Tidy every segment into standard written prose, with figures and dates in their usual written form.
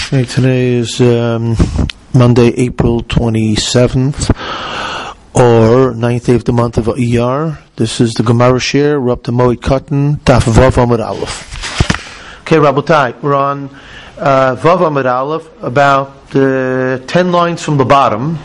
Okay, today is Monday, April 27th, or 9th day of the month of Iyar. This is the Gemara Shir, Rab Moed Katan, Daf Vav Amud Aleph. Okay, Rabotai, we're on Vav Amud Aleph, about 10 lines from the bottom.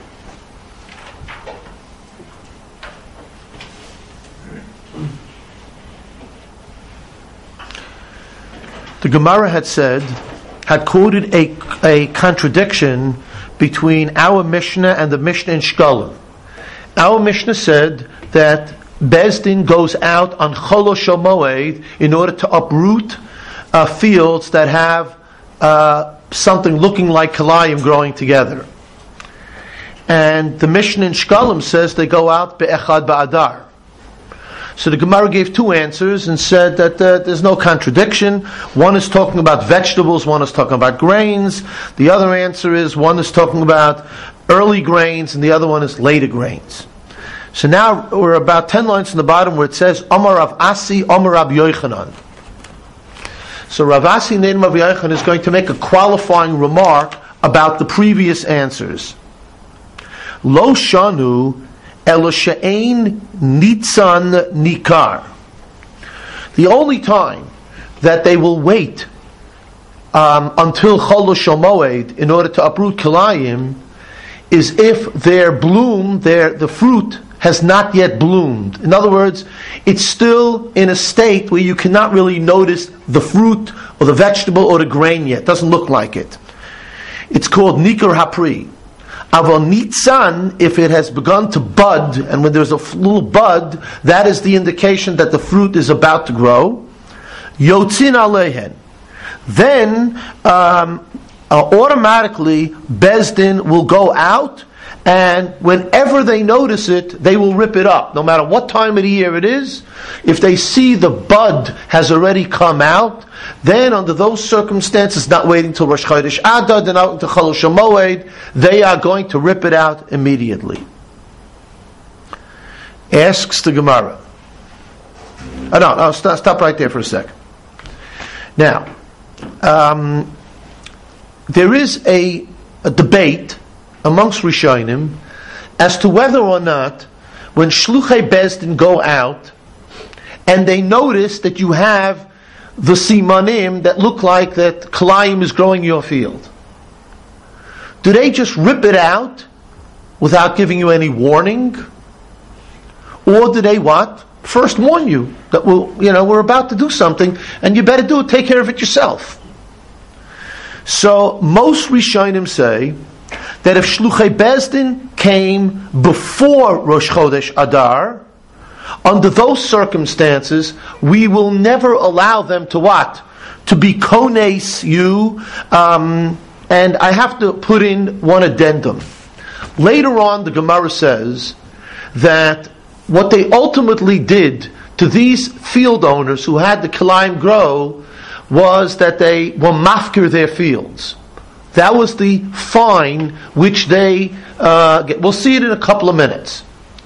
The Gemara had quoted a contradiction between our Mishnah and the Mishnah in Shkalim. Our Mishnah said that Bezdin goes out on Chol Moed in order to uproot fields that have something looking like Kalayim growing together. And the Mishnah in Shkalim says they go out Be'echad Ba'adar. So the Gemara gave two answers and said that there's no contradiction. One is talking about vegetables, one is talking about grains. The other answer is one is talking about early grains and the other one is later grains. So now we're about 10 lines from the bottom where it says Amar Rav Asi, Amar Rav Yochanan. So Rav Asi, name of Yochanan, is going to make a qualifying remark about the previous answers. Lo shanu Eloshain Nitzan Nikar. The only time that they will wait until Chol Moed in order to uproot Kilayim is if their bloom, the fruit has not yet bloomed. In other words, it's still in a state where you cannot really notice the fruit or the vegetable or the grain yet. It doesn't look like it. It's called Nikar Hapri. Avon Nitzan, if it has begun to bud, and when there's a little bud, that is the indication that the fruit is about to grow. Yotzin Alehen. Then, automatically, Bezdin will go out, and whenever they notice it, they will rip it up. No matter what time of the year it is, if they see the bud has already come out, then under those circumstances, not waiting till Rosh Chodesh Adar, then out into Chol Moed, they are going to rip it out immediately. Asks the Gemara. Stop right there for a second. Now, there is a debate amongst Rishonim as to whether or not when Shluchei Bezdin go out and they notice that you have the simanim that look like that Kalayim is growing in your field, do they just rip it out without giving you any warning? Or do they what? First warn you that we're about to do something and you better take care of it yourself. So most Rishonim say that if Shluchei Bezdin came before Rosh Chodesh Adar, under those circumstances, we will never allow them to what? To be kones you. And I have to put in one addendum. Later on, the Gemara says that what they ultimately did to these field owners who had the Kilayim grow was that they were mafkir their fields. That was the fine which they get. We'll see it in a couple of minutes.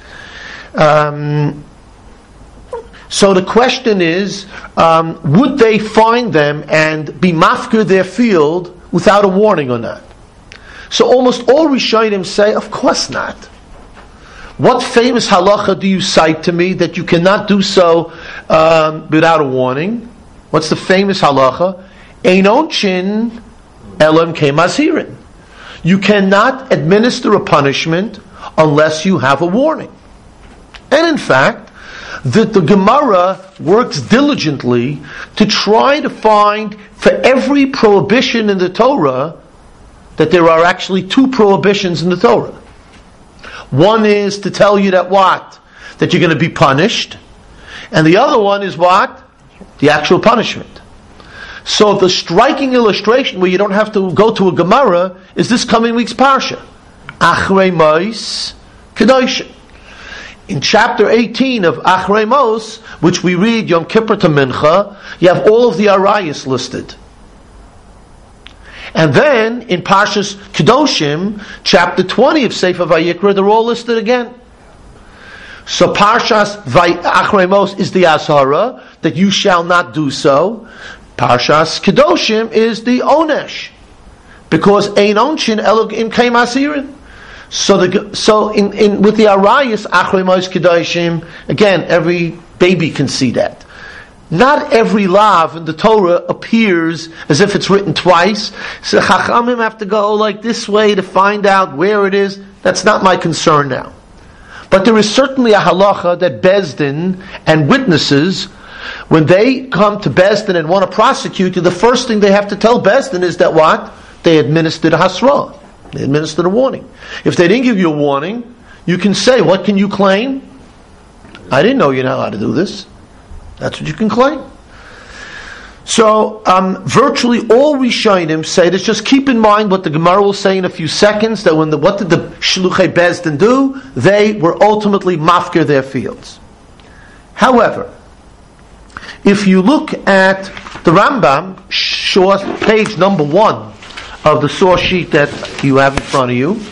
So the question is, would they fine them and be mafkir their field without a warning or not? So almost all Rishonim say, of course not. What famous halacha do you cite to me that you cannot do so without a warning? What's the famous halacha? Ein onchin elam kemazhirin. You cannot administer a punishment unless you have a warning. And in fact, the Gemara works diligently to try to find for every prohibition in the Torah that there are actually two prohibitions in the Torah. One is to tell you that what? That you're going to be punished. And the other one is what? The actual punishment. So the striking illustration where you don't have to go to a Gemara is this coming week's Parsha. Achrei Mos Kedoshim. In chapter 18 of Achrei Mos, which we read Yom Kippur to Mincha, you have all of the Arayos listed. And then in Parshas Kedoshim, chapter 20 of Sefer Vayikra, they're all listed again. So Parshas Achrei Mos is the Azhara that you shall not do so. Parshas Kedoshim is the Onesh. because ein onshin elogim kaim asirin. So with the arayis achrei mos kedoshim, again, every baby can see that. Not every lav in the Torah appears as if it's written twice. So Chachamim have to go like this way to find out where it is. That's not my concern now. But there is certainly a halacha that Bezdin and witnesses, when they come to Bezdin and want to prosecute you, the first thing they have to tell Bezdin is that what? They administered a hasra. They administered a warning. If they didn't give you a warning, you can say, what can you claim? I didn't know you know how to do this. That's what you can claim. So, virtually all Rishonim say this. Just keep in mind what the Gemara will say in a few seconds, that what did the Shluchei Bezdin do? They were ultimately mafkir their fields. However, if you look at the Rambam, page number 1 of the source sheet that you have in front of you,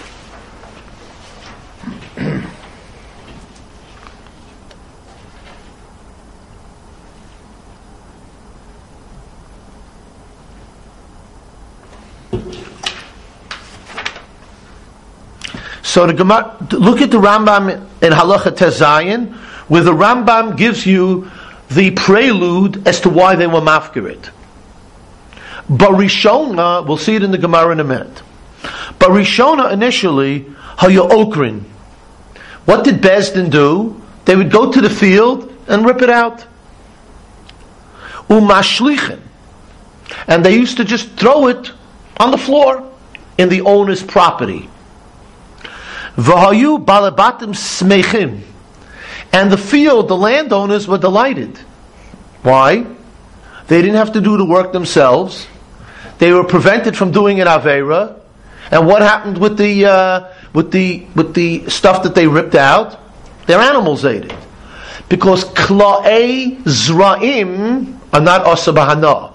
so the Gemara, look at the Rambam in Halacha Tezayin, where the Rambam gives you the prelude as to why they were mafkirit. Barishona, we'll see it in the Gemara in a minute. Barishona initially, hayo okrin. What did Bezdin do? They would go to the field and rip it out. Umashlichin. And they used to just throw it on the floor in the owner's property. V'hayu balabatim smechim. And the field, the landowners were delighted. Why? They didn't have to do the work themselves. They were prevented from doing an avera. And what happened with the stuff that they ripped out? Their animals ate it. Because kla'ei zra'im are not asa b'hana.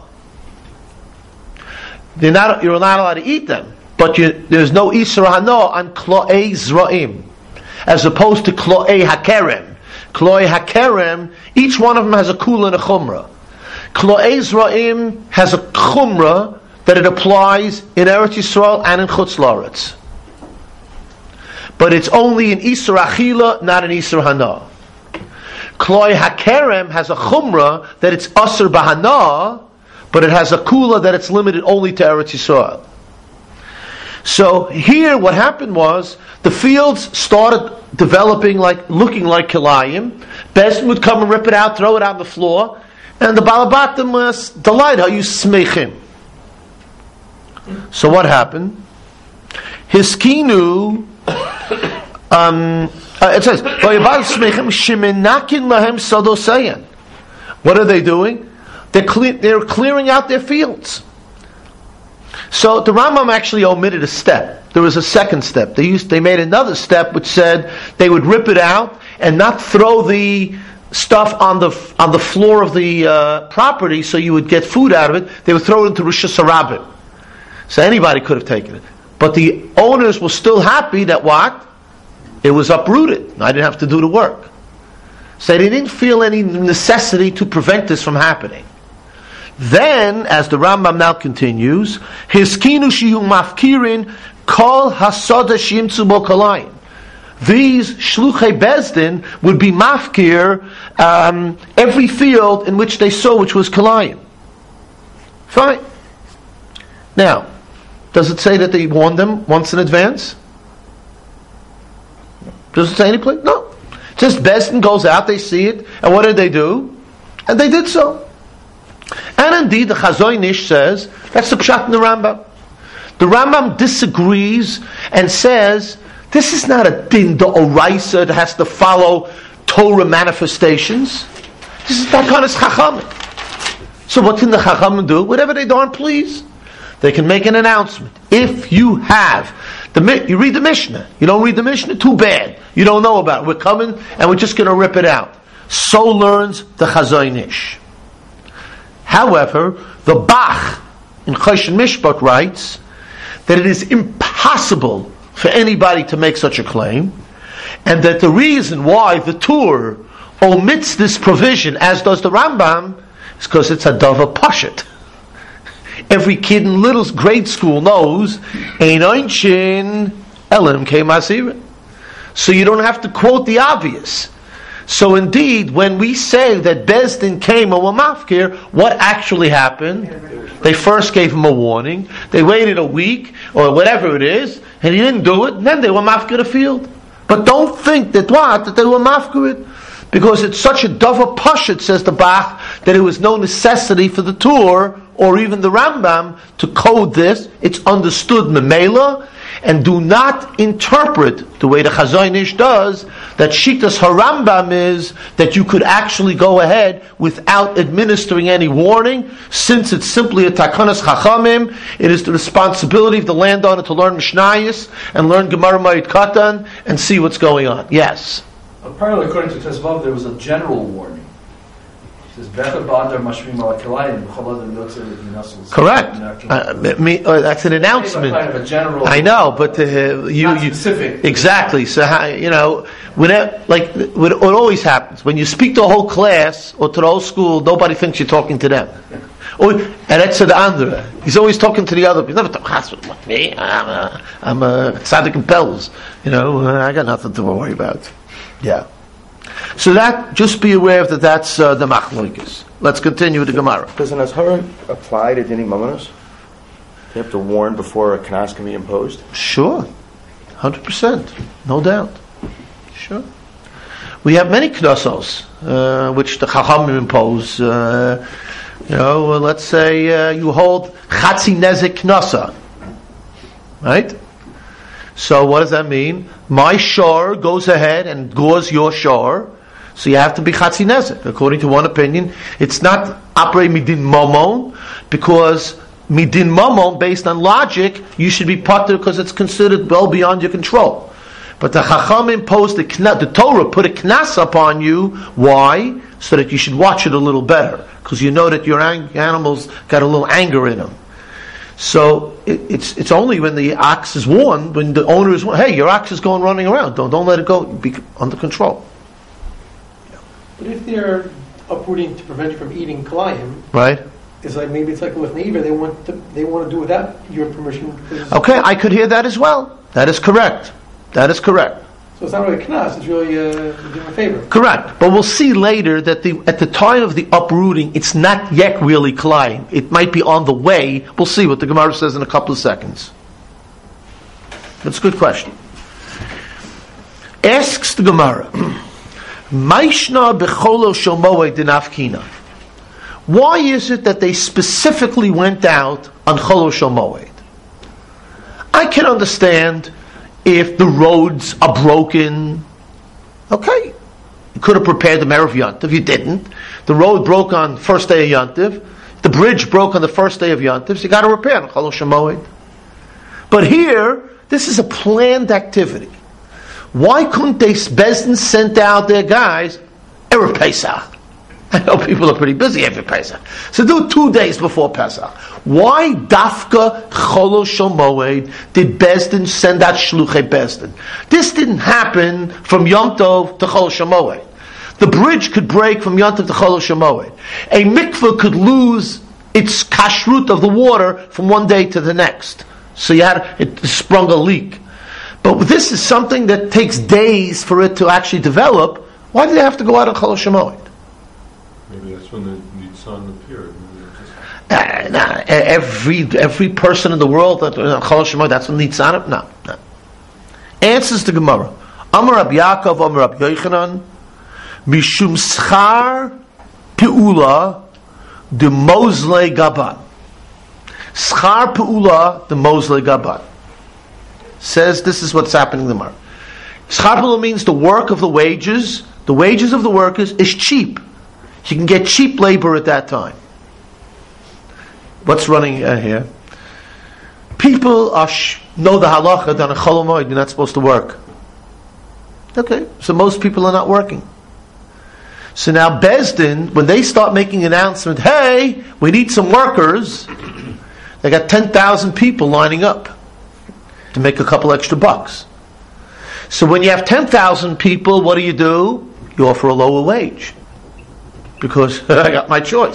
You're not allowed to eat them. But there's no Isra Hana on Klo'ei Zra'im, as opposed to Klo'ei Hakerem. Klo'ei Hakerem, each one of them has a Kula and a Chumrah. Klo'ei Zra'im has a Chumrah that it applies in Eretz Yisrael and in Chutz La'aretz. But it's only in Isra Achila, not in Isra Hana. Klo'ei Hakerem has a Chumrah that it's Asr B'Hana, but it has a Kula that it's limited only to Eretz Yisrael. So here what happened was the fields started developing looking like kilayim. Bezdin would come and rip it out, throw it out on the floor, and the balabatim was delighted how you smechim. So what happened? Hiskinu, it says, what are they doing? They're clearing out their fields. So the Rambam actually omitted a step. There was a second step. They made another step which said they would rip it out and not throw the stuff on the floor of the property so you would get food out of it. They would throw it into Rosh Hashanah. So anybody could have taken it. But the owners were still happy that what? It was uprooted. I didn't have to do the work. So they didn't feel any necessity to prevent this from happening. Then, as the Rambam now continues, Hiskinu shihu mafkirin kol hasoda shimtzu bo kalayim. These shluchei bezdin would be mafkir every field in which they saw which was kalayim. Fine. Now, does it say that they warned them once in advance? Does it say any place? No. Just bezdin goes out, they see it, and what did they do? And they did so. And indeed, the Chazon Ish says, that's the Pshat in the Rambam. The Rambam disagrees and says, this is not a din d'oraisa that has to follow Torah manifestations. This is Takanas Chachamim. So what can the Chachamim do? Whatever they darn please. They can make an announcement. If you have, you read the Mishnah. You don't read the Mishnah? Too bad. You don't know about it. We're coming and we're just going to rip it out. So learns the Chazon Ish. However, the Bach in Choshen Mishpat writes that it is impossible for anybody to make such a claim, and that the reason why the Tur omits this provision, as does the Rambam, is because it's a dava pashut. Every kid in little grade school knows Ein Einchin Elim Ke Masira. So you don't have to quote the obvious. So indeed, when we say that Bezdin came or were mafkir, what actually happened? They first gave him a warning. They waited a week or whatever it is, and he didn't do it. And then they were mafkir the field. But don't think that they were mafkir it, because it's such a dava pashut, says the Bach, that it was no necessity for the Tur or even the Rambam to code this. It's understood memela. And do not interpret the way the Chazon Ish does, that Shitas HaRambam is that you could actually go ahead without administering any warning, since it's simply a Takanas Chachamim. It is the responsibility of the landowner to learn Mishnayos and learn Gemara Ma'id Katan and see what's going on. Yes? Apparently, according to Tezvav, there was a general warning. It says, correct. That's an announcement. Kind of a general, I know, but you specific. Exactly. So whenever, what always happens when you speak to a whole class or to the whole school, nobody thinks you're talking to them. And that's the andere. He's always talking to the other. He's never talking about me. I'm a tzaddik in Pels. I got nothing to worry about. Yeah. So that, just be aware that that's the machlokes. Let's continue with the Gemara. Does an azhara apply to Dini Mamonos? Do you have to warn before a knas can be imposed? Sure. 100%. No doubt. Sure. We have many knasos, which the Chachamim impose. Let's say you hold Chatzi Nezek Knasa. Right? So what does that mean? My shor goes ahead and gores your shor, so you have to be Chatzi Nezek. According to one opinion, it's not Apre Midin Momon, because Midin Momon, based on logic, you should be patur because it's considered well beyond your control. But the Chacham imposed the Torah put a knas upon you. Why? So that you should watch it a little better, because you know that your animals got a little anger in them. So it's only when the ox is warned, when the owner is warned, hey, your ox is going running around. Don't let it go. Be under control. But if they're uprooting to prevent you from eating kalayim, right? It's like maybe it's like with neighbor. They want to do without your permission. Okay, I could hear that as well. That is correct. So it's not really a knas, it's really doing a favor. Correct. But we'll see later that at the time of the uprooting, it's not yet really kalayim. It might be on the way. We'll see what the Gemara says in a couple of seconds. That's a good question. Asks the Gemara, Maishna becholo shel moed dinafkina. Why is it that they specifically went out on cholo shel moed? I can understand if the roads are broken. Okay, you could have prepared the Erev Yontiv. You didn't. The road broke on first day of Yontiv. The bridge broke on the first day of Yontiv. So you got to repair on Chol Shemoed. But here, this is a planned activity. Why couldn't they Bezdin sent out their guys Erev Pesach? I know people are pretty busy every Pesach. So do it 2 days before Pesach. Why Dafka Cholo Shel Moed did Bezdin send out Shluchei Bezdin? This didn't happen from Yom Tov to Cholo Shel Moed. The bridge could break from Yom Tov to Cholo Shel Moed. A mikveh could lose its kashrut of the water from one day to the next. So it sprung a leak. But this is something that takes days for it to actually develop. Why do they have to go out on Cholo Shel Moed? Maybe that's when the Nitzan appeared. Every person in the world that's when Nitzan. No. Answers the Gemara. Amar Rabbi Yaakov, Amar Rabbi Yochanan, Mishum Schar Peula de Mosle Gaban. Schar Peula de Mosle Gaban. Says this is what's happening in the Gemara. Schar Peula means the work of the wages. The wages of the workers is cheap. You can get cheap labor at that time. What's running here? People know the halacha that on a Chol Hamoed you're not supposed to work. Okay, so most people are not working. So now Bezdin, when they start making an announcement, hey, we need some workers, they got 10,000 people lining up to make a couple extra bucks. So when you have 10,000 people, what do? You offer a lower wage. Because I got my choice.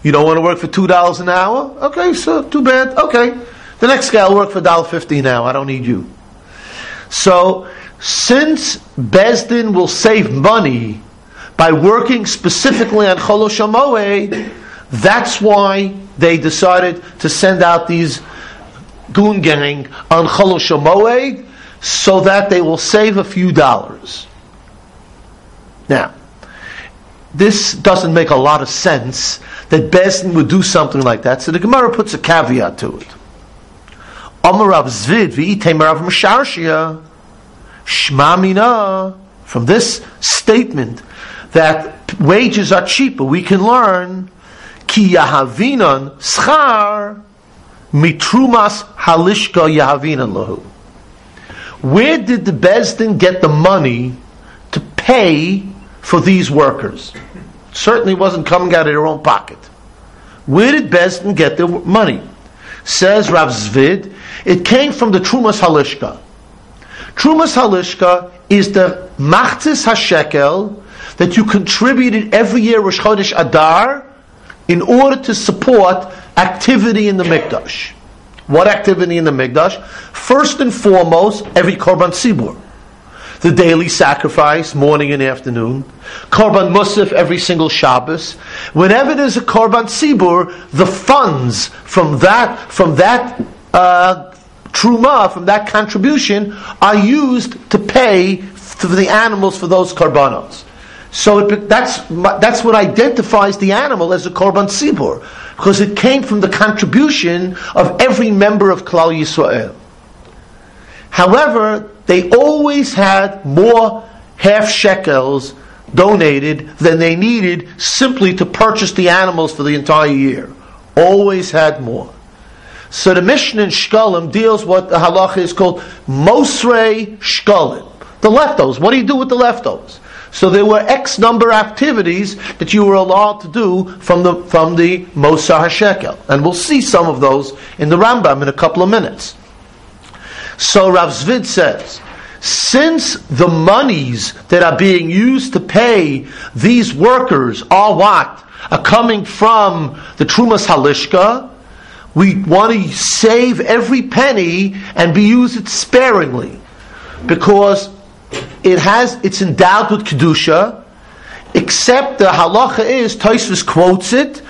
You don't want to work for $2 an hour? Okay, so too bad. Okay. The next guy will work for $1.50 an hour. I don't need you. So, since Bezdin will save money by working specifically on Chol HaMoed, that's why they decided to send out these goon gang on Chol HaMoed, so that they will save a few dollars. Now, this doesn't make a lot of sense that Bezdin would do something like that, so the Gemara puts a caveat to it. Amar Rav Zvid v'itei Rav Mesharshia Shma Mina. From this statement that wages are cheaper, we can learn Ki Yahavinan Schar Mitrumas Halishka Yahavinan Lahu. Where did the Bezdin get the money to pay for these workers? Certainly wasn't coming out of their own pocket. Where did Bezdin get their money? Says Rav Zvid, it came from the Trumas Halishka. Trumas Halishka is the Machzis HaShekel that you contributed every year Rosh Chodesh Adar in order to support activity in the Mikdash. What activity in the Mikdash? First and foremost, every Korban Tzibur. The daily sacrifice, morning and afternoon. Korban Musaf every single Shabbos. Whenever there's a Korban Tzibur, the funds from that Truma, from that contribution, are used to pay for the animals for those Korbanos. So that's what identifies the animal as a Korban Tzibur, because it came from the contribution of every member of Klal Yisrael. However, they always had more half shekels donated than they needed simply to purchase the animals for the entire year. Always had more. So the Mishnah in Shkalim deals what the halacha is called Mosrei Shkalim. The leftovers. What do you do with the leftovers? So there were X number of activities that you were allowed to do from the Mosar HaShekel. And we'll see some of those in the Rambam in a couple of minutes. So Rav Zvid says, since the monies that are being used to pay these workers are what? Are coming from the Trumas Halishka, we want to save every penny and use it sparingly. Because it's endowed with Kedusha, except the halacha is, Tosfos quotes it,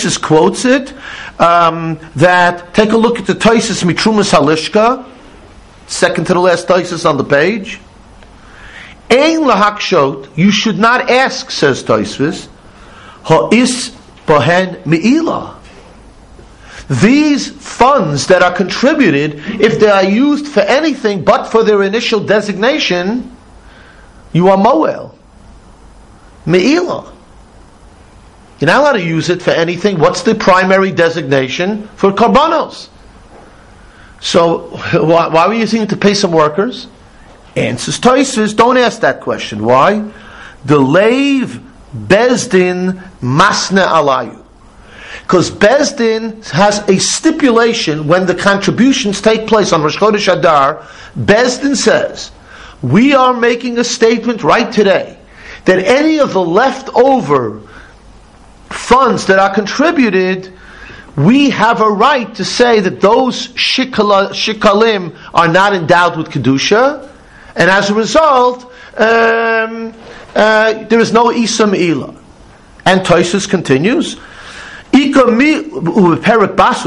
that, take a look at the Tosfos Mitrumas Halishka, second to the last Tosfos on the page. Ein lahakshot, you should not ask, says Tosfos, ha'is bohen me'ilah. These funds that are contributed, if they are used for anything but for their initial designation, you are moel. Me'ilah. You're not allowed to use it for anything. What's the primary designation? For karbanos. So, why were you using it to pay some workers? Answers Tosfos, don't ask that question. Why? The leiv bezdin masne alayu. Because Bezdin has a stipulation when the contributions take place on Rosh Chodesh Adar. Bezdin says, we are making a statement right today that any of the leftover funds that are contributed, we have a right to say that those shikalim are not endowed with Kedusha, and as a result, there is no Isa Me'ilah. And Tosfos continues, there are lots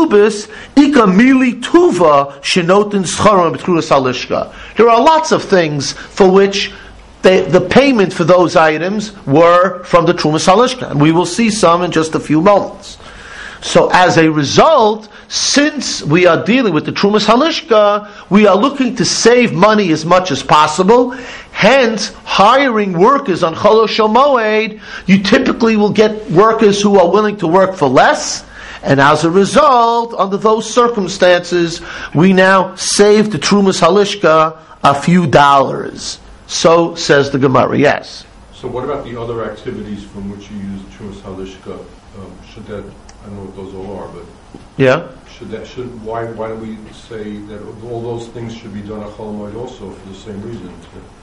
of things for which the payment for those items were from the Trumas Halishka, and we will see some in just a few moments. So as a result, since we are dealing with the Trumas Halishka, we are looking to save money as much as possible. Hence, hiring workers on Chol HaMoed, you typically will get workers who are willing to work for less, and as a result, under those circumstances, we now save the Trumas Halishka a few dollars. So says the Gemara. Yes. So what about the other activities from which you use Trumas Halishka? Should that, I don't know what those all are, but yeah. Why don't we say that all those things should be done at Chol HaMoed also for the same reason?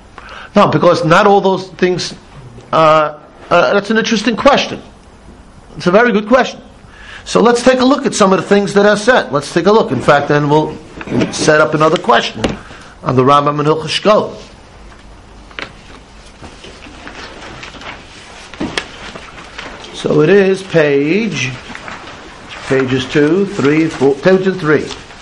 No, because not all those things. That's an interesting question. It's a very good question. So let's take a look at some of the things that are said. Let's take a look. In fact, then we'll set up another question on the Rambam and Hilchos Shkolim. So it is pages 2, 3, 4, page 3.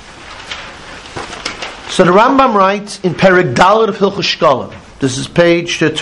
So the Rambam writes in Perek Dalet of Hilchos Shkolim. This is page 2.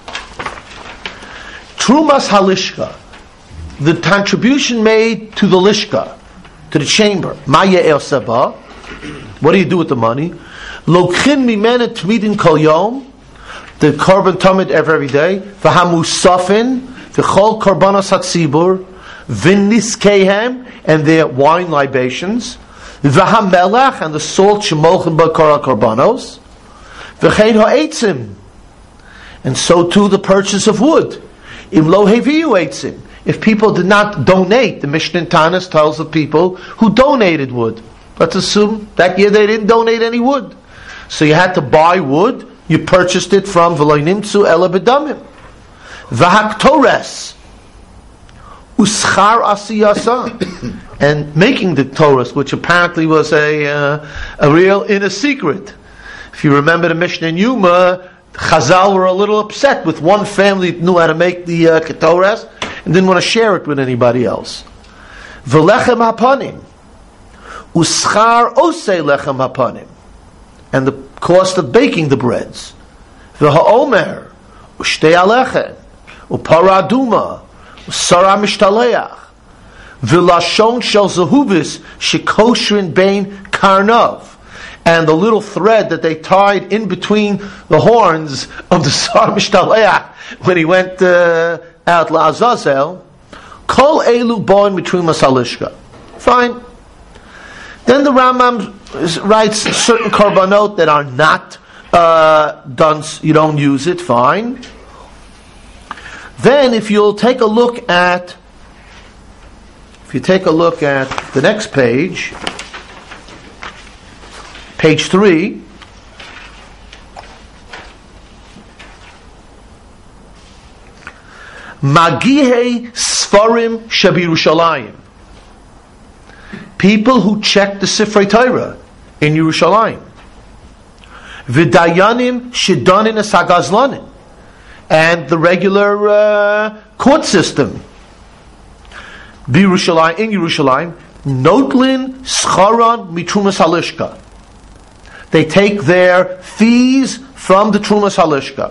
Trumas halishka, the contribution made to the lishka, to the chamber. Maya el seba. What do you do with the money? Lokhin mimena tmidin kol yom, the korban tamid every day. V'hamusafin v'chol korbanos hatzibur v'niskehem, and their wine libations. V'hamelach, and the salt shemolchem b'kora korbanos. V'chein ha'etzim, and so too the purchase of wood. Im lo heviyu eitzim, if people did not donate, the Mishnah in Tanis tells of people who donated wood. Let's assume that year they didn't donate any wood. So you had to buy wood, you purchased it from V'lo nimtzu ela bedamim. V'haktores, uschar asiyasa, and making the Torah, which apparently was a real inner secret. If you remember the Mishnah in Yuma, Chazal were a little upset with one family that knew how to make the Torah and didn't want to share it with anybody else. V'lechem hapanim, uschar osei lechem hapanim, and the cost of baking the breads. V'ha'omer, ushtei alechem, upara aduma, usara mishtaleach, v'lashon shel zahuvis shekoshrin bein karnov, and the little thread that they tied in between the horns of the Sar Mishtaleach when he went out La'azazel, Kol Elu Boin between Masalishka. Fine. Then the Rambam writes certain korbanot that are not done, you don't use it, fine. Then if you'll take a look at the next page, page 3, Magihei Sfarim Shebirushalayim, people who check the Sifrei Torah in Yerushalayim. V'dayanim Shidanin Esagazlanim, and the regular court system. B'Yerushalayim, in Yerushalayim, Notlin Scharan Mitrumas Halishka. They take their fees from the Trumas Halishka.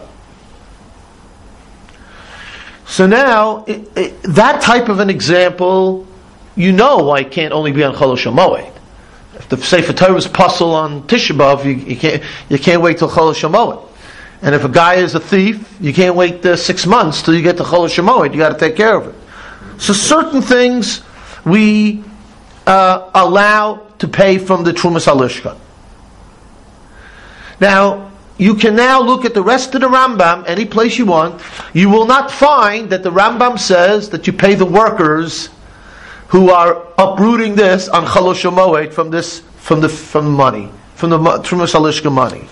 So now, that type of an example, you know why it can't only be on Chol HaMoed. If the Sefer Torah is puzzle on Tisha B'Av, you can't wait till Chol HaMoed. And if a guy is a thief, you can't wait 6 months till you get to Chol HaMoed. You got to take care of it. So certain things we allow to pay from the Trumas Halishka. Now, you can now look at the rest of the Rambam, any place you want. You will not find that the Rambam says that you pay the workers who are uprooting this on Chalosh HaMoed from the money, from the Trumas Halishka money.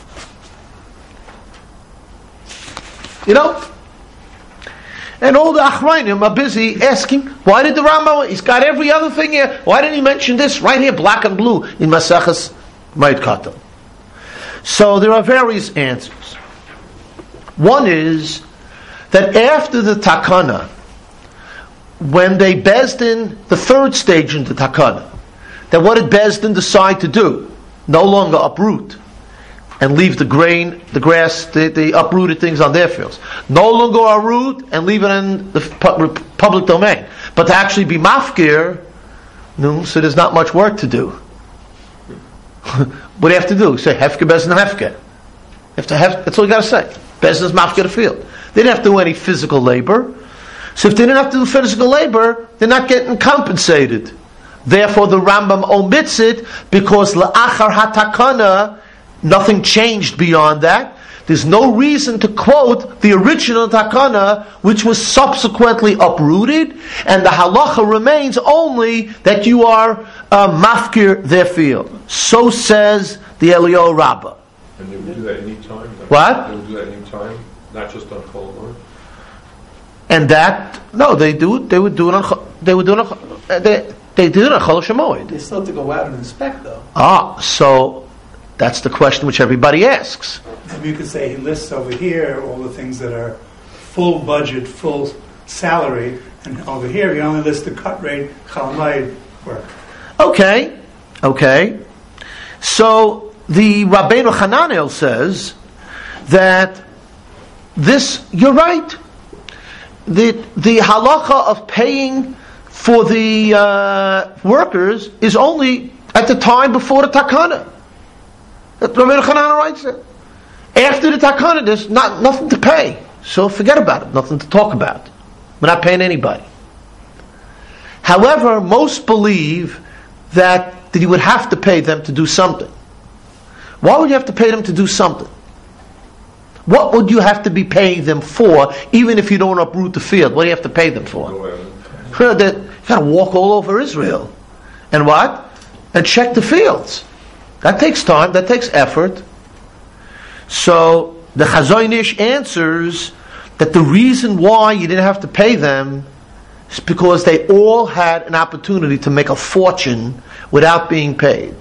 You know? And all the Achrayim are busy asking, why did the Rambam, he's got every other thing here, why didn't he mention this right here, black and blue, in Maseches Moed Katan? So there are various answers. One is that after the takana, when they Bezdin, the third stage in the takana, that what did Bezdin decide to do? No longer uproot and leave the grain, the grass, the uprooted things on their fields. No longer uproot and leave it in the public domain. But to actually be mafkir, no, so there's not much work to do. What do you have to do? Say hefke, bezin, hefke. That's all you got to say. Bezin is mafke the field. They didn't have to do any physical labor. So if they didn't have to do physical labor, they're not getting compensated. Therefore, the Rambam omits it because la'achar hatakana, nothing changed beyond that. There's no reason to quote the original takana, which was subsequently uprooted, and the halacha remains only that you are mafkir their field. So says the Eliyahu Rabbah. And they would do that any time? What? They would do that any time, not just on Chol HaMoed? And that, no, they would do it on they were doing they did a Chol Shemoed. They still have to go out and inspect, though. So that's the question which everybody asks. Maybe you could say he lists over here all the things that are full budget, full salary, and over here he only lists the cut rate, Chalamayid work. Okay. So the Rabbeinu Hananel says that this, you're right. The halacha of paying for the workers is only at the time before the takana. Rabbeinu Hananel writes it. After the takana, there's nothing to pay. So forget about it. Nothing to talk about. We're not paying anybody. However, most believe that you would have to pay them to do something. Why would you have to pay them to do something? What would you have to be paying them for, even if you don't uproot the field? What do you have to pay them for? You got to walk all over Israel. And what? And check the fields. That takes time, that takes effort. So the Chazon Ish answers that the reason why you didn't have to pay them is because they all had an opportunity to make a fortune without being paid.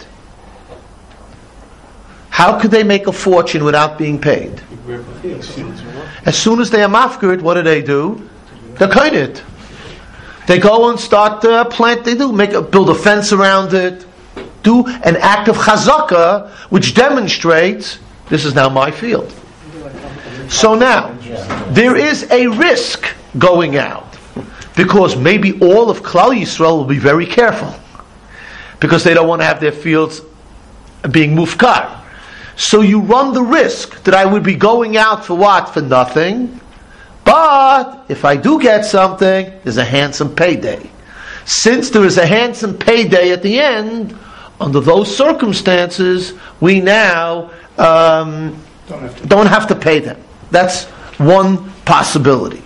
How could they make a fortune without being paid? As soon as they are mafkir, what do? They cut it. They go and start plant. They do build a fence around it. Do an act of chazaka, which demonstrates this is now my field. So now there is a risk going out because maybe all of Klal Yisrael will be very careful because they don't want to have their fields being mufkar. So you run the risk that I would be going out for what? For nothing. But if I do get something, there's a handsome payday. Since there is a handsome payday at the end, under those circumstances, we now don't have to pay them. That's one possibility.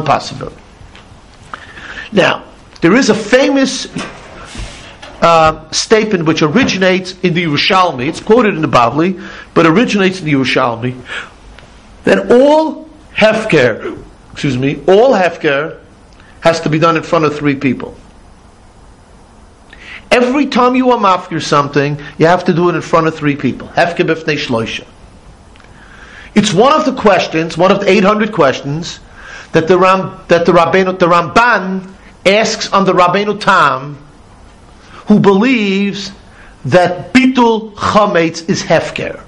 Now, there is a famous statement which originates in the Yerushalmi. It's quoted in the Bavli, but originates in the Yerushalmi. That all hefker has to be done in front of 3 people. Every time you are mafkir something, you have to do it in front of 3 people. Hefker b'fnei shloisha. It's one of the questions, one of the 800 questions that the Ramban asks on the Rabbeinu Tam, who believes that bitul chametz is hefker.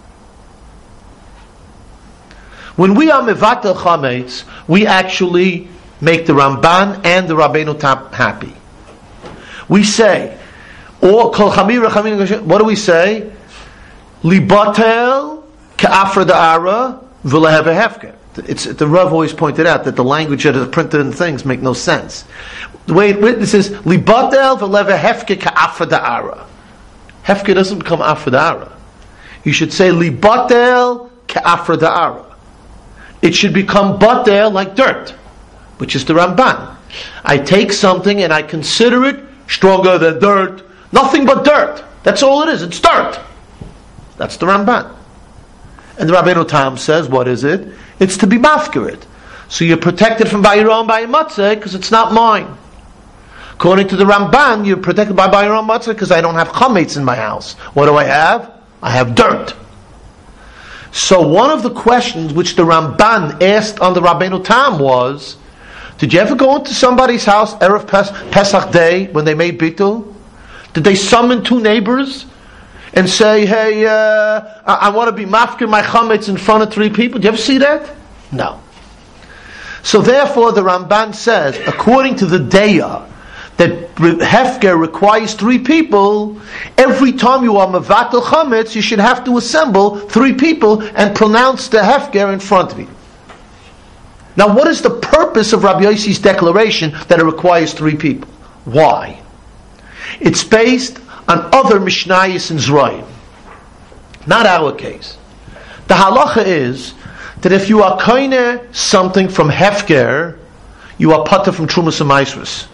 When we are mevatel chametz, we actually make the Ramban and the Rabbeinu Tam happy. We say, what do we say? Libatel ka'afra da'ara v'lehev hefker. The Rav always pointed out that the language that is printed in things make no sense. The way it written is libatel v'lehev hefker ka'afra da'ara. Hefker doesn't become afra da'ara. You should say libatel ka'afra da'ara. It should become batel like dirt, which is the Ramban. I take something and I consider it stronger than dirt. Nothing but dirt. That's all it is. It's dirt. That's the Ramban. And the Rabbeinu Tam says, what is it? It's to be mafkirit. So you're protected from Bayiram Bayimatzeh because it's not mine. According to the Ramban, you're protected by Bayiram Matzeh because I don't have chametz in my house. What do I have? I have dirt. So one of the questions which the Ramban asked on the Rabbeinu Tam was, did you ever go into somebody's house Erev Pesach Day when they made bitul? Did they summon 2 neighbors and say, hey, I want to be mafkir my chametz in front of 3 people? Did you ever see that? No. So therefore the Ramban says, according to the Deya, that hefker requires 3 people, every time you are mevatel chametz, you should have to assemble 3 people and pronounce the hefker in front of you. Now, what is the purpose of Rabbi Yossi's declaration that it requires 3 people? Why? It's based on other Mishnayos and Zrayim. Not our case. The halacha is that if you are koine something from hefker, you are pater from Trumas and Maasros.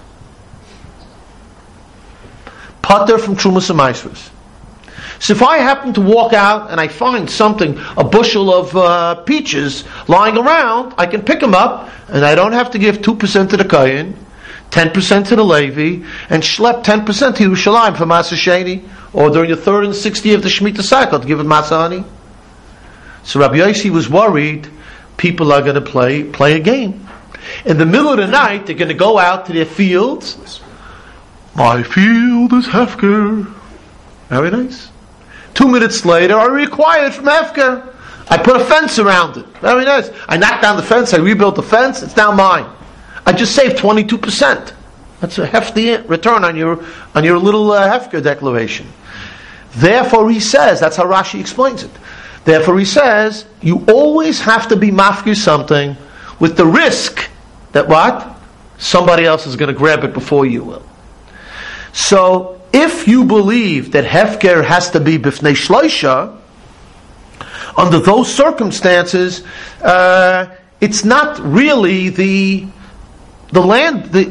Pater from Trumas and Maasros. So if I happen to walk out and I find something, a bushel of peaches lying around, I can pick them up and I don't have to give 2% to the kohen. 10% to the Levi, and schlep 10% to Yerushalayim for Maser Sheni, or during the 3rd and 6th year of the Shemitah cycle to give it Matzah Ani. So Rabbi Yossi was worried people are going to play a game. In the middle of the night, they're going to go out to their fields. My field is Hefker. Very nice. 2 minutes later, I required from Hefker. I put a fence around it. Very nice. I knocked down the fence, I rebuilt the fence, it's now mine. I just saved 22%. That's a hefty return on your little Hefker declaration. Therefore, he says, that's how Rashi explains it. Therefore, he says, you always have to be mafkir something with the risk that what? Somebody else is going to grab it before you will. So, if you believe that Hefker has to be b'fnei shloisha, under those circumstances, it's not really the land, the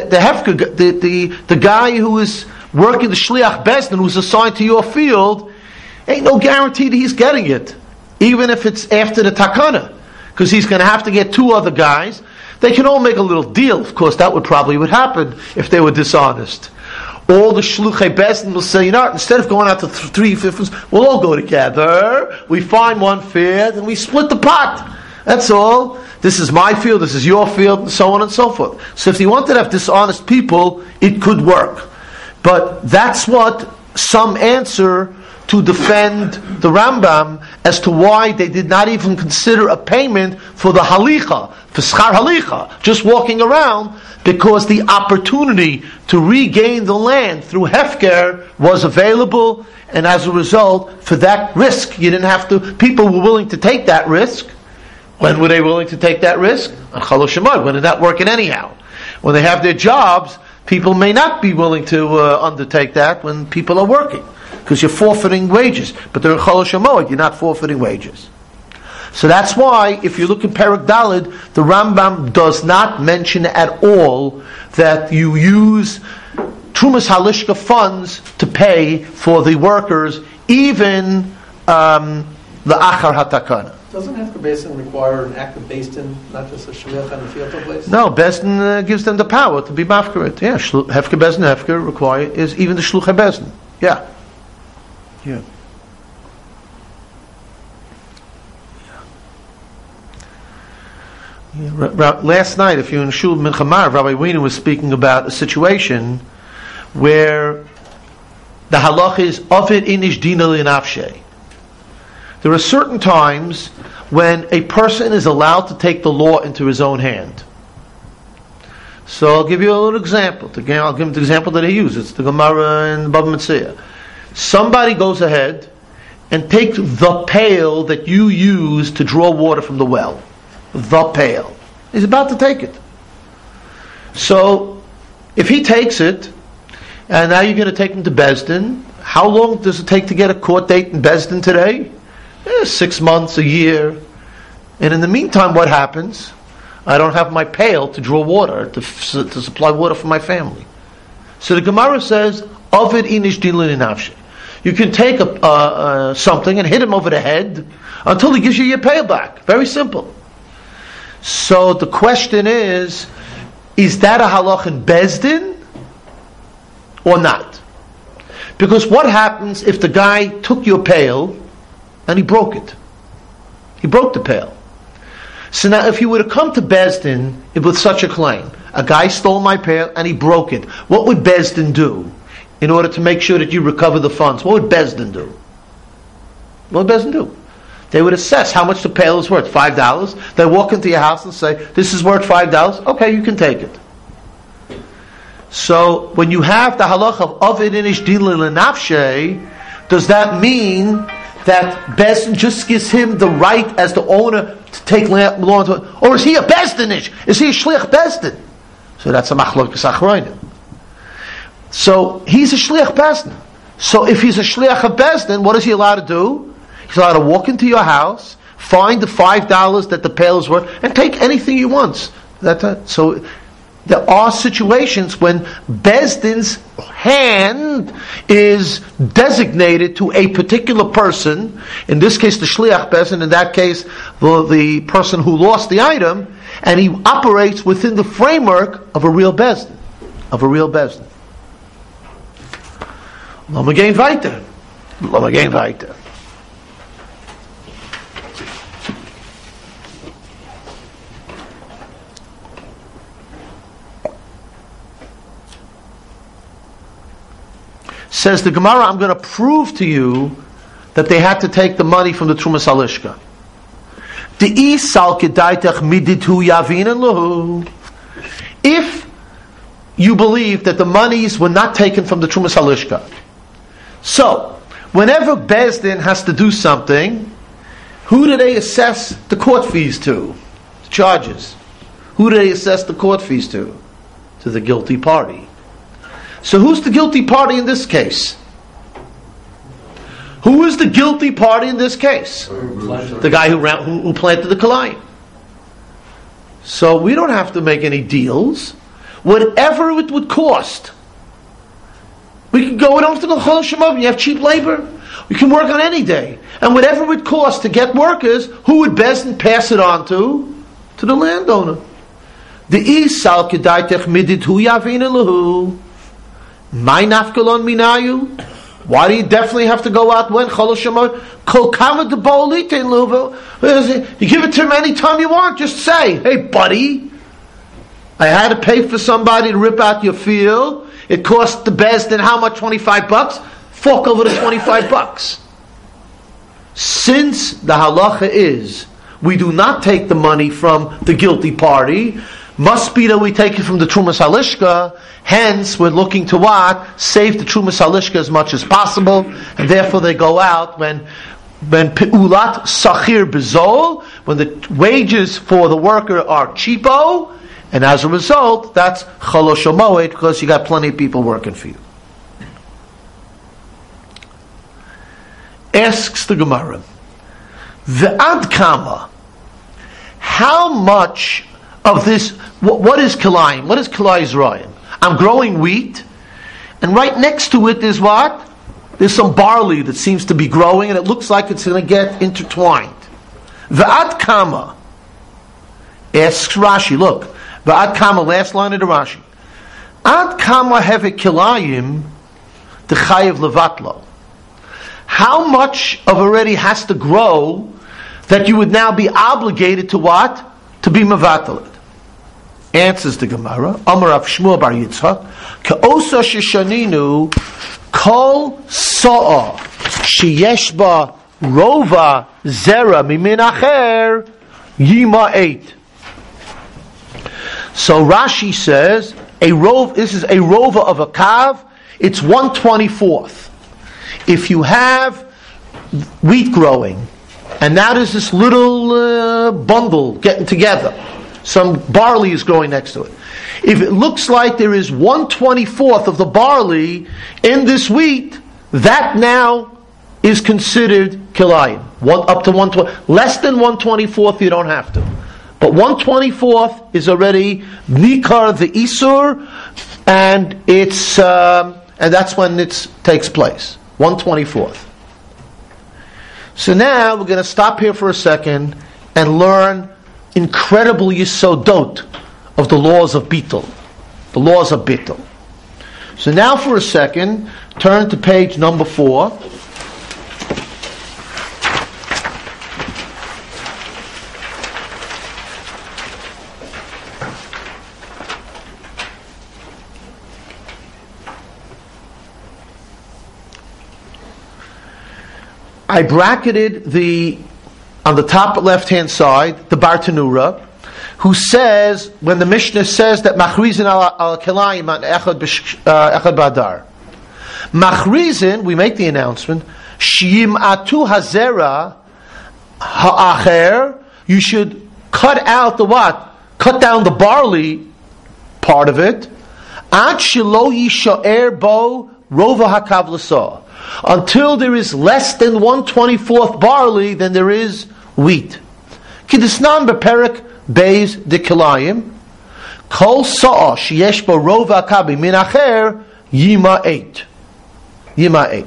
Hefker, the guy who is working the Shliach Bezdin, who's assigned to your field, ain't no guarantee that he's getting it, even if it's after the takana, because he's going to have to get 2 other guys. They can all make a little deal. Of course, that would happen if they were dishonest. All the Shluchei Bezdin will say, instead of going out to 3 fifths, we'll all go together, we find 1/5, and we split the pot. That's all. This is my field, this is your field, and so on and so forth. So if you wanted to have dishonest people, it could work. But that's what some answer to defend the Rambam as to why they did not even consider a payment for the halicha, for schar halicha, just walking around, because the opportunity to regain the land through Hefker was available, and as a result, for that risk, you didn't have to, people were willing to take that risk. When were they willing to take that risk? On Chalosh Hamad, when they're not working anyhow. When they have their jobs, people may not be willing to undertake that when people are working, because you're forfeiting wages. But they're in Chalosh Hamad, you're not forfeiting wages. So that's why, if you look in Perek Daled, the Rambam does not mention at all that you use Trumas Halishka funds to pay for the workers, even the Achar HaTakana. Doesn't Hefker Bezdin require an active Bezdin, not just a Shliach and a Fiat place? No, Bezdin gives them the power to be mafkarit. Yeah, Hefker Bezdin, Hefker require is even the Shluchei Bezdin. Yeah. Last night, if you're in Shul Mincha Ma'ariv, Rabbi Wiener was speaking about a situation where the halach is Ovid inish dina linafshe. There are certain times when a person is allowed to take the law into his own hand. So I'll give you a little example. I'll give him the example that he used. It's the Gemara in Bava Metzia. Somebody goes ahead and takes the pail that you use to draw water from the well. The pail. He's about to take it. So, if he takes it, and now you're going to take him to Bezdin, how long does it take to get a court date in Bezdin today? 6 months, a year. And in the meantime, what happens? I don't have my pail to draw water, to supply water for my family. So the Gemara says, Ovid inish dilin inafshe. You can take something and hit him over the head until he gives you your pail back. Very simple. So the question is that a halach in Bezdin or not? Because what happens if the guy took your pail and he broke it? He broke the pail. So now if you were to come to Bezdin with such a claim, a guy stole my pail and he broke it, what would Bezdin do in order to make sure that you recover the funds? What would Bezdin do? What would Bezdin do? They would assess how much the pail is worth, $5. They walk into your house and say, this is worth $5. Okay, you can take it. So when you have the halach of Ovid inish dilin lenafshe, does that mean that Bezdin just gives him the right as the owner to take law, or is he a Bezdinish? Is he a Shliach Bezdin? So that's a machlokes achronim. So he's a Shliach Bezdin. So if he's a Shliach of Bezdin, what is he allowed to do? He's allowed to walk into your house, find the $5 that the pail is worth, and take anything he wants. So there are situations when Bezdin's hand is designated to a particular person, in this case the Shliach Bezdin, in that case the person who lost the item, and he operates within the framework of a real Bezdin. of a real Bezdin. Lama gehen weiter. Says the Gemara, I'm going to prove to you that they had to take the money from the Trumas Halishka. If you believe that the monies were not taken from the Trumas Halishka, so whenever Bezdin has to do something, who do they assess the court fees to? The charges. Who do they assess the court fees to? To the guilty party. So who's the guilty party in this case? Who is the guilty party in this case? The guy who planted the kalayim. So we don't have to make any deals. Whatever it would cost. We can go, we don't have to go Chol Shemov, you have cheap labor. We can work on any day. And whatever it would cost to get workers, who would best pass it on to? To the landowner. The Isal Kedaitech Midid Hu Yavina Lahu. My nafkalon minayu. Why do you definitely have to go out when Chol Shemot? Kol kama de ba'olite in Louisville. You give it to him anytime you want. Just say, hey buddy, I had to pay for somebody to rip out your field. It cost the Bezdin how much? $25? Fork over the $25. Since the halacha is, we do not take the money from the guilty party, must be that we take it from the Trumas Halishka. Hence, we're looking to what? Save the Trumas Halishka as much as possible, and therefore they go out when Peulat Sachir Bezol, when the wages for the worker are cheapo, and as a result, that's Cholosh Moed, because you got plenty of people working for you. Asks the Gemara, Ve'ad Kama, how much of this, what is Kalayim? What is Kalay Yisrael? I'm growing wheat, and right next to it is what? There's some barley that seems to be growing, and it looks like it's going to get intertwined. V'ad Kama, asks Rashi, look, V'ad Kama, last line of the Rashi. Ad Kama heve Kilayim, the Chayev Levatlo. How much of already has to grow that you would now be obligated to what? To be Mavatal. Answers the Gemara, Amar Rav Shmuel Bar Yitzchak, Ka'osa sheshaninu kol sa'a sheyesh ba rova zera mimin acher yima 8. So Rashi says, this is a rova of a kav, it's 1/24th. If you have wheat growing, and now there's this little bundle getting together, some barley is growing next to it. If it looks like there is 1/24th of the barley in this wheat, that now is considered kilayim. Up to 1/20, less than 1/24th you don't have to. But 1/24th is already nikar the isur, and it's and that's when it takes place. 1/24th. So now we're going to stop here for a second and learn incredible yisodot of the laws of Bittul. The laws of Bittul. So now for a second, turn to page number 4. I bracketed on the top left-hand side, the Bartanura, who says, when the Mishnah says that Machrizin al Kilayim on Echad Badar. Machrizin, we make the announcement, Shim Atu Hazera Ha'acher, you should cut out the what? Cut down the barley part of it. Ad Shilo Yishaer Bo Rova HaKav L'Sah. Until there is less than 1/24th barley, then there is wheat. Kidisnan beperek beis de kilayim, kol sa'a sheyesh bo rova kabi min acher yima 8. Yima 8.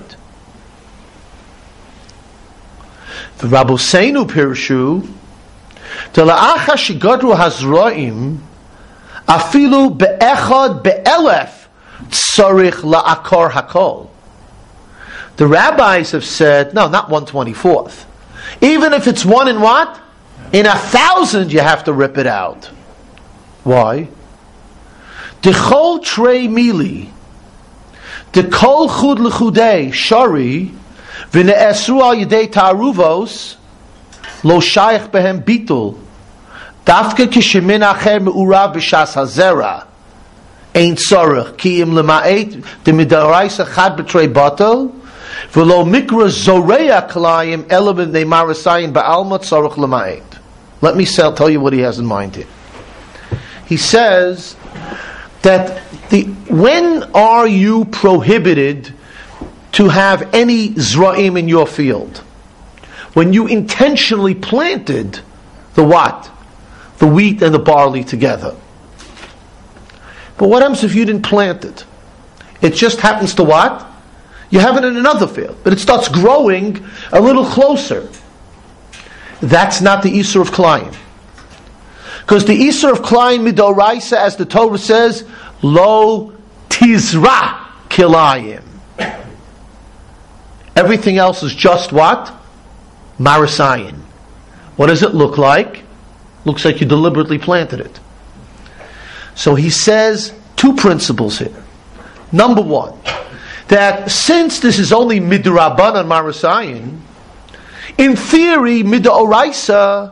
The Rabboseinu pirshu to la'acha shigadru hazroim afilu be'echad be'elef tzarich la'akor hakol. The rabbis have said, no, not 1/24. Even if it's one in what? In 1,000, you have to rip it out. Why? Dechol trei mili, dekol chud lechudei shari, v'ne'esru al yedei ta'aruvos, lo shayach behem bitul, dafke kishemin acher me'urav b'shas hazera, ein tzorech, ki im lema'et, demidaraisa chad b'trei batel, v'lo mikra zoreya kalayim, element ne'marasayin ba'alma tzorech lema'et. Let me tell you what he has in mind here. He says that when are you prohibited to have any zra'im in your field? When you intentionally planted the what? The wheat and the barley together. But what happens if you didn't plant it? It just happens to what? You have it in another field, but it starts growing a little closer. That's not the Isur of Klayim. Because the Isur of Klayim midoraisa, as the Torah says, lo tizra kilayim. Everything else is just what? Marasayin. What does it look like? Looks like you deliberately planted it. So he says two principles here. Number one, that since this is only midrabanan marasayin, in theory, midoraisa,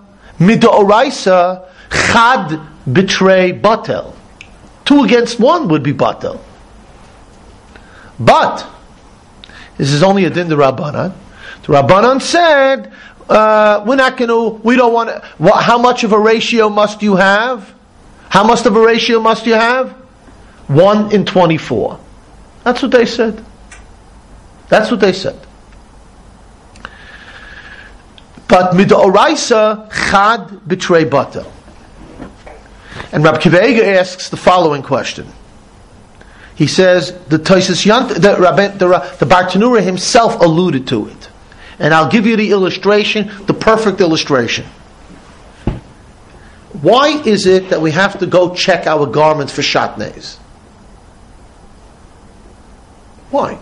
chad bitrei batel. 2 against 1 would be batel. But this is only a din de Rabbanan. The Rabbanan said, we don't want to, how much of a ratio must you have? How much of a ratio must you have? 1 in 24. That's what they said. That's what they said. But midoraisa chad bitrei batel. And Rabbi Akiva Eiger asks the following question. He says the Bartanura himself alluded to it, and I'll give you the illustration, the perfect illustration. Why is it that we have to go check our garments for shatnez? Why?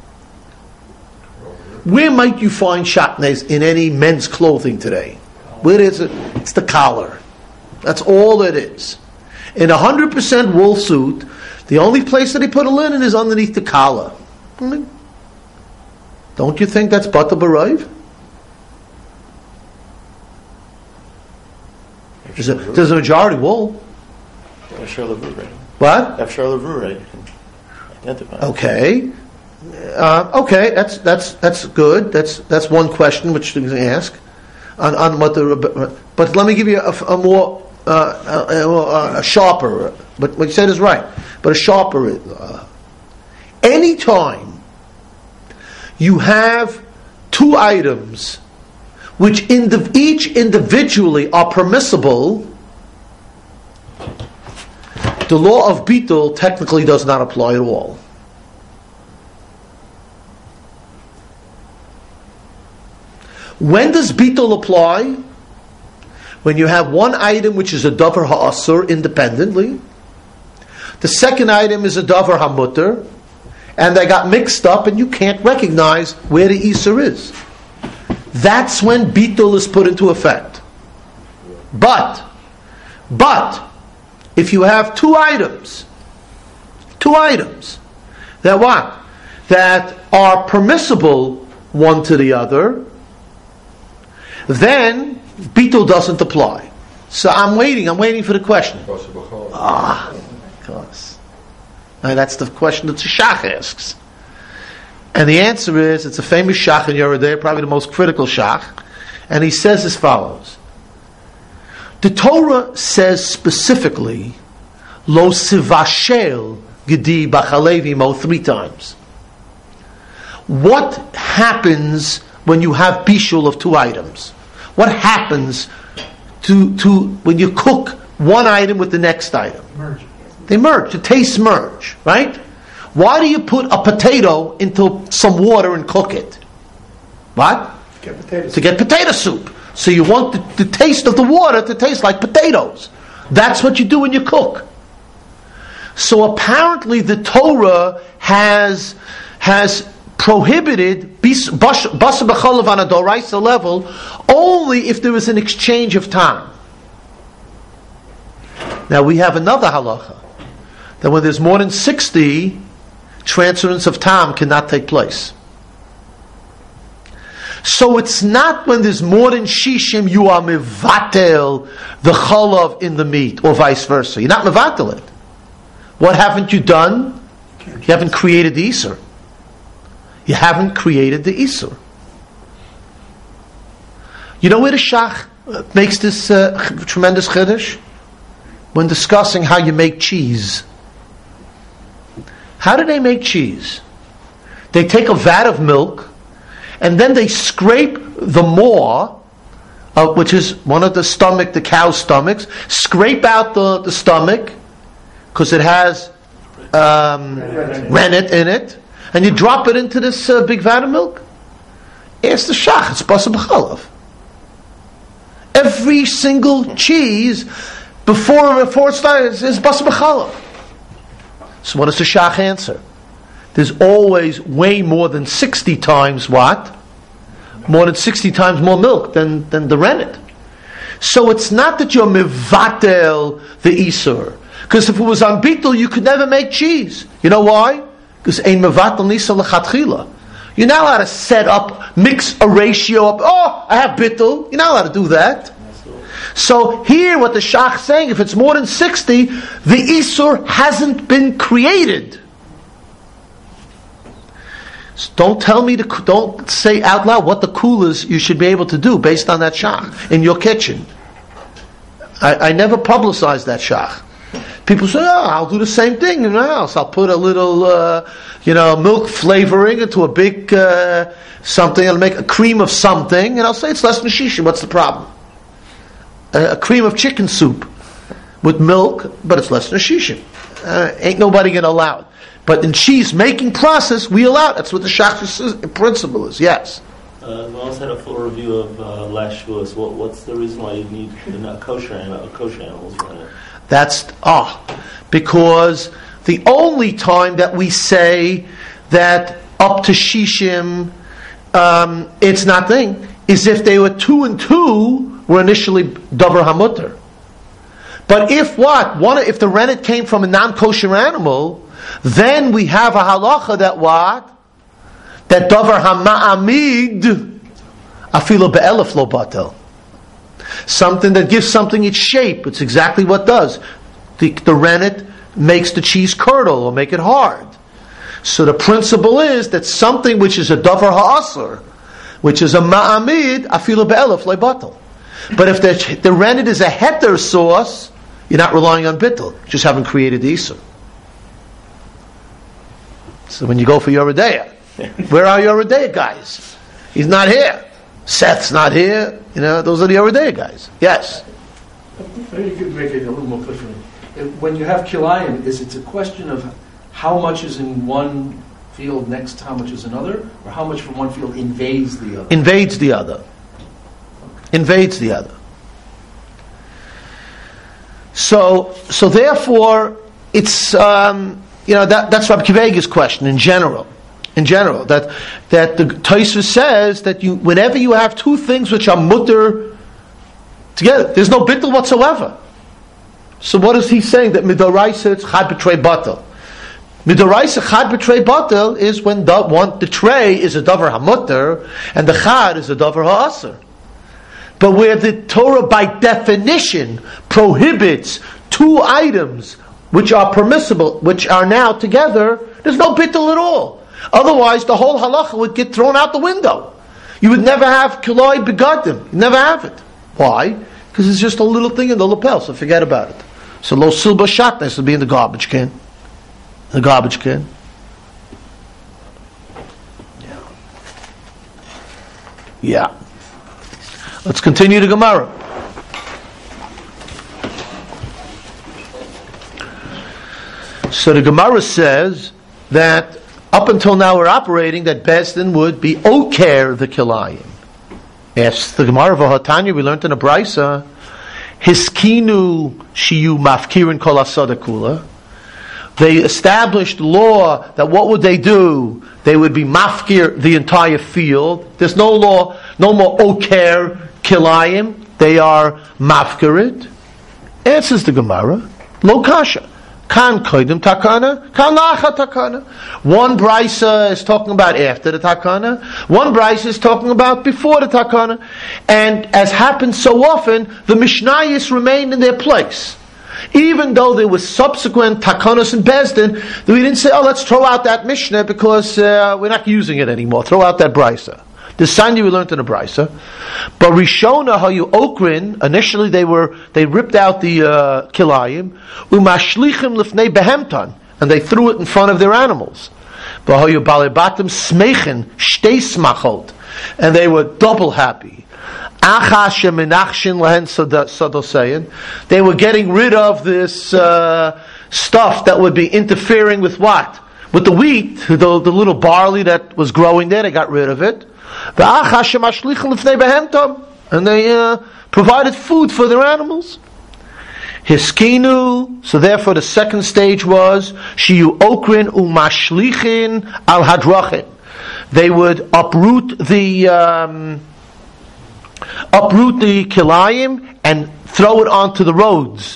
Where might you find shatnez in any men's clothing today? Where is it? It's the collar. That's all it is. In a 100% wool suit, the only place that they put a linen is underneath the collar. Don't you think that's bata b'raiv? There's a majority wool. What? Okay. Okay, that's good. That's one question which you can ask on what the. But let me give you a more a sharper. But what you said is right. But a sharper. Any time you have 2 items which each individually are permissible, the law of bitul technically does not apply at all. When does bitul apply? When you have one item which is a davar ha'asur independently, the second item is a davar ha'mutter, and they got mixed up and you can't recognize where the isur is. That's when bitul is put into effect. But if you have 2 items that what? That are permissible one to the other, then bitul doesn't apply. So I'm waiting for the question. Of course. Now that's the question that the Shach asks. And the answer is, it's a famous Shach in Yoreh De'ah, probably the most critical Shach. And he says as follows. The Torah says specifically, Lo sivashel gedi b'chalev imo 3 times. What happens when you have bishul of 2 items? What happens to when you cook one item with the next item? They merge. The tastes merge, right? Why do you put a potato into some water and cook it? What? To get potato soup. So you want the taste of the water to taste like potatoes. That's what you do when you cook. So apparently the Torah has prohibited basa b'chalav on a doraisa level only if there is an exchange of time. Now we have another halacha that when there's more than 60, transference of time cannot take place. So it's not when there's more than shishim you are mevatel the chalav in the meat, or vice versa. You're not mevatel it. What haven't you done? You haven't created the isur. You haven't created the isur. You know where the Shach makes this tremendous chiddush? When discussing how you make cheese. How do they make cheese? They take a vat of milk, and then they scrape the maw, which is one of the cow's stomachs, scrape out the stomach, because it has rennet in it, and you drop it into this big vat of milk. Ask the Shach, it's basa b'chalav. Every single cheese, before it starts, is basa b'chalav. So what does the Shach answer? There's always way more than 60 times what? More than 60 times more milk than the rennet. So it's not that you're mevatel the isur. Because if it was on bittul, you could never make cheese. You know why? Because ein mevatel nisa lechatchila. You're not allowed to set up, mix a ratio up. Oh, I have bittul. You're not allowed to do that. So here, what the Shach is saying, if it's more than 60, the isur hasn't been created. So don't say out loud what the coolers you should be able to do based on that Shach in your kitchen. I never publicized that Shach. People say, "Oh, I'll do the same thing in the house. I'll put a little, milk flavoring into a big something. I'll make a cream of something, and I'll say it's less than shishim. What's the problem? A cream of chicken soup with milk, but it's less than shishim. Ain't nobody going to allow it. But in cheese making process, we allow it. That's what the Shach's principle is. Yes. We also had a full review of last Shavuos. What's the reason why you need kosher animals running it? Because the only time that we say that up to shishim, it's nothing, is if they were 2 and 2 were initially davar hamuter. But if if the rennet came from a non-kosher animal, then we have a halacha that davar hama'amid afilu be'elef lo batel. Something that gives something its shape. It's exactly what does. The rennet makes the cheese curdle or make it hard. So the principle is that something which is a davar ha'asr, which is a ma'amid, afilu be'elef lo batel. But if the rennet is a heter sauce, you're not relying on bittul. You just haven't created the isur. So when you go for Yoredeya, where are Yoredeya guys? He's not here. Seth's not here. Those are the Yoredeya guys. Yes. Maybe you could make it a little more clear for me. When you have kilayim, is it a question of how much is in one field next to how much is another, or how much from one field invades the other? Invades the other. Invades the other. So therefore, it's that's Rabbi Kivega's question in general. That the Tosfos says that whenever you have two things which are mutter together, there's no bittul whatsoever. So what is he saying? That midoraisa it's chad b'trei batel. Midoraisa chad b'trei batel is when the tray is a davar hamutter and the chad is a davar ha'aser. But where the Torah by definition prohibits two items which are permissible, which are now together, there's no bittul at all. Otherwise, the whole halacha would get thrown out the window. You would never have kiloi begadim. You never have it. Why? Because it's just a little thing in the lapel, so forget about it. So lo silba shatnes will be in the garbage can. The garbage can. Yeah. Let's continue the Gemara. So the Gemara says that up until now we're operating that Bezdin would be oker the kilayim. Yes, the Gemara of Hatanya we learned in a brisa, hiskinu shiyu mafkirin kol asada kula. they established law that what would they do? They would be mafkir the entire field. There's no law, no more oker kilayim. They are mafkirid. Answers the Gemara, lo kasha. Kan koidim takana, kan lacha takana. One brisa is talking about after the takana. One brisa is talking about before the takana. And as happens so often, the Mishnayos remained in their place. Even though there was subsequent takanos and bezdin, we didn't say, oh, let's throw out that Mishnah because we're not using it anymore. Throw out that brisa. The Sanya we learned in the brisa. But Rishona, how you okrin, initially they ripped out the kilayim, umashlichim lifnei behemtan, and they threw it in front of their animals. But how you balebatim smechen shtei smachot, and they were double happy. They were getting rid of this stuff that would be interfering with what? With the wheat, the little barley that was growing there, they got rid of it. And they provided food for their animals. Hiskinu, so therefore the second stage was shiyu okrin umashlichin al hadrachin. They would uproot the kilayim and throw it onto the roads.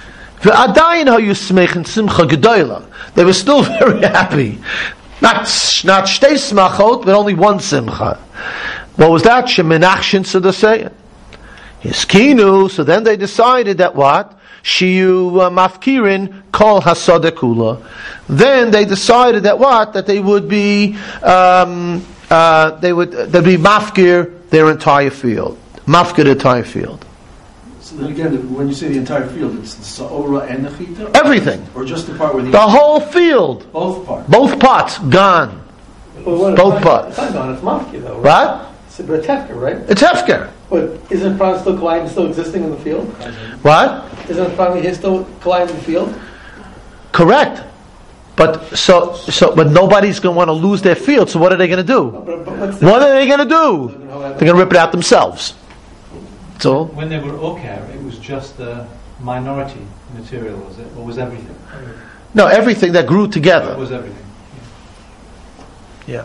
They were still very happy. Not shtei smachot, but only one simcha. What was that? Shemenachshin Sadaseyan. Hiskinu, so then they decided that what? Shiyu mafkirin kol hasadekula. Then they decided that what? That they would be they'd be mafkir their entire field. Mafkir the entire field. So then again, when you say the entire field, it's the Sa'ora and the Chita? Everything. Or just the part where the whole field. Both parts. Both pots gone. Both pots. It's not gone, it's mafki though, right? What? It's a hefker, right? It's hefker. But isn't Pran still Kalayim still existing in the field? What? Isn't Pran still Kalayim in the field? Correct. But but nobody's going to want to lose their field. So what are they going to do? What are they going to do? They're going to rip it out themselves. So when they were oker, it was just the minority material, was it, or was everything? No, everything that grew together. It was everything. Yeah.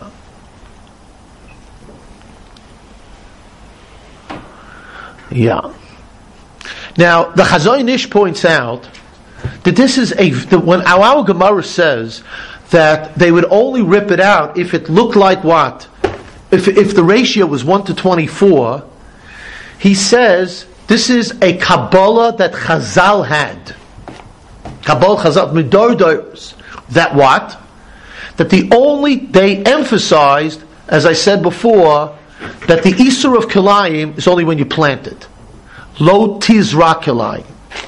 Yeah. Now the Chazon Ish points out that this is when our Gemara says that they would only rip it out if it looked like what? If the ratio was 1:24, he says this is a Kabbalah that Chazal had. Kabbalah Chazal Midor. That what? That they emphasized, as I said before, that the Isur of Kilayim is only when you plant it. Lo Tizra Kilayim.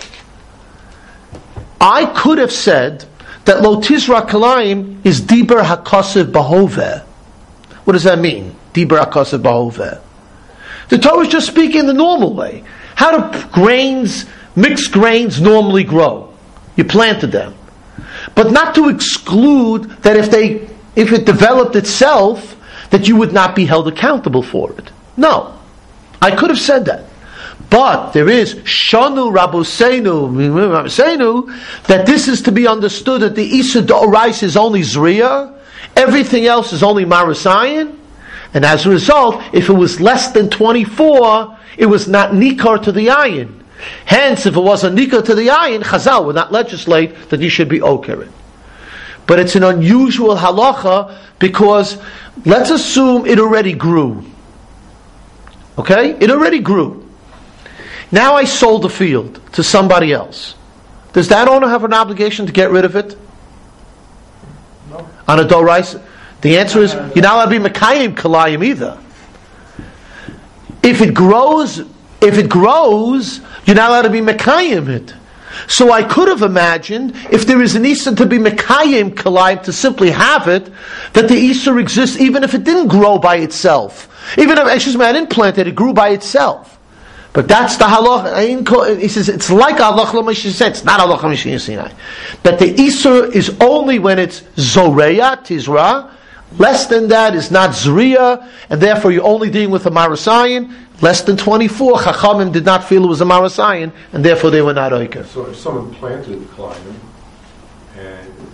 I could have said that Lo Tizra Kilayim is Diber HaKosev Bahoveh. What does that mean? Diber HaKosev Bahoveh. The Torah is just speaking the normal way. How do mixed grains normally grow? You planted them. But not to exclude that if it developed itself, that you would not be held accountable for it. No. I could have said that. But there is Shanu Rabosenu, that this is to be understood that the Isa D'Orais is only Zriya, everything else is only Marasayan, and as a result, if it was less than 24, it was not Nikar to the Ayin. Hence, if it was a Nikar to the Ayin, Chazal would not legislate that you should be Okerin. But it's an unusual halacha because let's assume it already grew. Okay? It already grew. Now I sold the field to somebody else. Does that owner have an obligation to get rid of it? No. On a dorais? The answer is, you're not allowed to be Mekayim Kalayim either. If it grows, you're not allowed to be Mekayim it. So I could have imagined, if there is an Isser to be Mekayim Kalayim, to simply have it, that the Isser exists even if it didn't grow by itself. Even if, I didn't plant it, it grew by itself. But that's the halach. He says it's like halach l'mishim Sinai. It's not halach l'mishim Sinai. That the Isser is only when it's Zoreya, Tizra. Less than that is not Zriya, and therefore you're only dealing with a Marasayan. Less than 24, Chachamim did not feel it was a Marasayan, and therefore they were not Oiker. So if someone planted Kalayim, and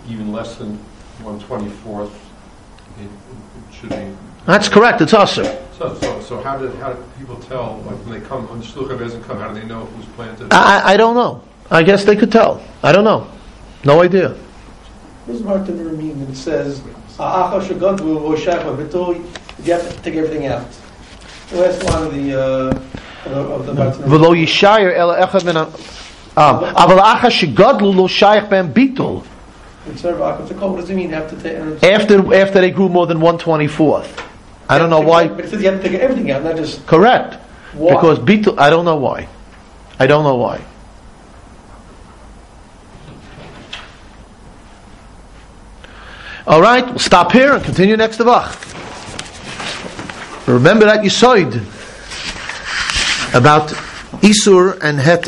even less than 1/24th, it should be. That's correct. It's usher. So how did people tell, like when they come, when the Shluch HaBezin come, how do they know it was planted? I don't know. I guess they could tell. I don't know. No idea. What does Martin Luther mean when it says, "Ha'acha shegadlu v'oshach v'bitul"? You have to take everything out. The last line of the Martin Luther. V'lo yishayer ela echad min aval acha shegadlu lo shayach ben bitul. What does it mean? Have to take After they grew more than 1/24th. I don't know why. But it says you have to take everything out, not just. Correct. Why? Because bitul. I don't know why. I don't know why. All right, we'll stop here and continue next Tavach. Remember that Yisoid about Isur and Het.